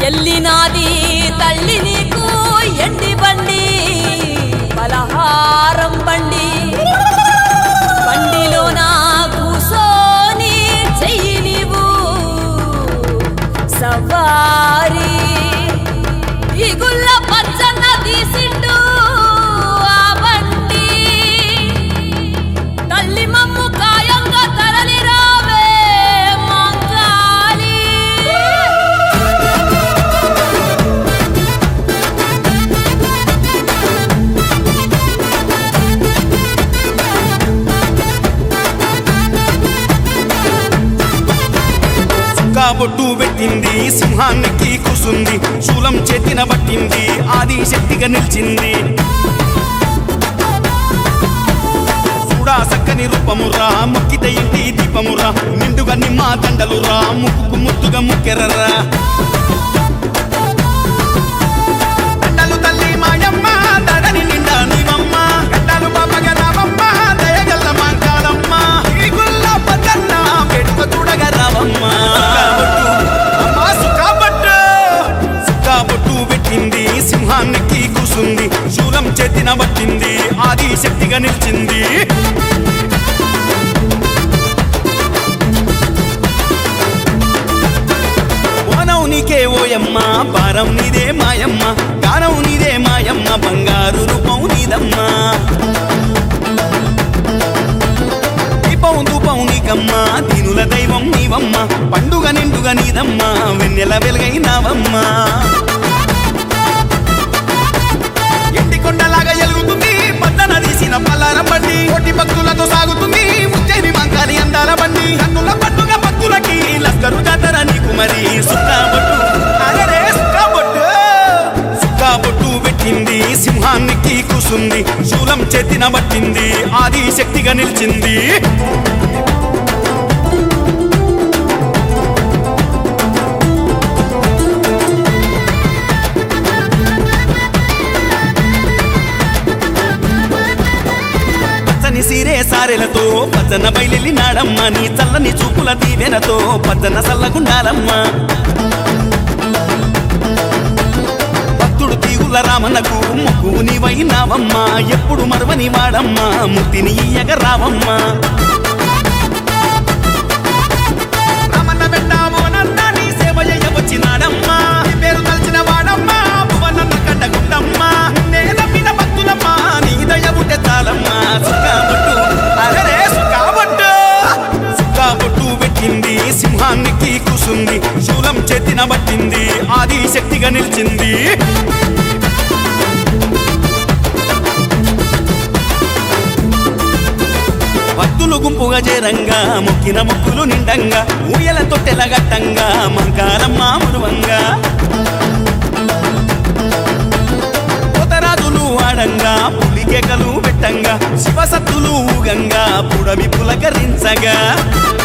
ఎల్లినాది తల్లి నీకు ఎండి బండి పలహారం బండి బండిలో నా కూసోని చెయ్యి నీవు సవారి ఈ గుల్ల పచ్చన్న తీసిండు ఆ బండి తల్లి మమ్ము కాయంగా తరలి రావే మంగాలి బొట్టు పెట్టింది సింహానికి కూసుంది శూలం చేతిన పట్టింది ఆది శక్తిగా నిలిచింది చూడా సక్కని రూపమురా ముక్కిత ఇంటి దీపమురా నిండుగా నిమ్మ దండలురా ముక్కుకు ముద్దుగా ముక్కెరరా దండలు తల్లి మాయమ్మ దడని నిండా నీవమ్మ గడ్డలు బాబగా రావమ్మ దయగల్ల మాంకాలమ్మ ఈ గుల్ల పచ్చన్న పెట్టుక చూడగా రావమ్మ సింహానికి కూసుంది శూలం చేతిన పట్టింది ఆది శక్తిగా నిలిచింది ఓనం నీకే ఓయమ్మ భారం నీదే మాయమ్మ గానం నీదే మాయమ్మ బంగారు రూపం నీదమ్మ దీపం ధూపం నీకమ్మ దీనుల దైవం నీవమ్మ పండుగ నిండుగా నీదమ్మ వెన్నెల వెలుగైనావమ్మ కొండలాగా ఎలుగుతుంది పద్దన తీసిన పల్లారం బండి కోటి భక్తులతో సాగుతుంది ముచ్చని మంకాలి అందాల బండి కన్నుల పండుగ భక్తులకి లస్కరు జాతర నీకు మరి సుక్కాబొట్టు పెట్టింది సింహానికి కూసుంది శూలం చేతిన పట్టింది ఆది శక్తిగా నిలిచింది సీరే సారెలతో పచ్చన బయలెల్లి నాడమ్మ నీ చల్లని చూపుల దీవెనతో పచ్చన సల్లగుండాలమ్మ భక్తుడు తీగుల రామన్నకు ముక్కు నీవైనావమ్మ ఎప్పుడు మరువని వాడమ్మ ముక్తిని ఇయ్యగ రావమ్మ రామన్న పెట్టావో నన్న నీ సేవ వచ్చినాడమ్మ పేరు తలచిన వాడమ్మ భువనన్న కట్టగుండమ్మ నేల మీద భక్తులమ్మ నీ దయ ఉంటే చాలమ్మ సుక్కాబొట్టు పెట్టింది సింహానికి కూసుంది శూలం చేతిన పట్టింది ఆది శక్తిగా నిలిచింది భక్తులు గుంపుగా చేరంగా మొక్కిన మొక్కులు నిండంగా ఊయల తొట్టెల గట్టంగా మంకారమ్మ మురువంగా కొతరాజులు ఆడంగా పులికేకలు పెట్టంగా శివసత్తులు ఊగంగా పుడమి పులకరించగా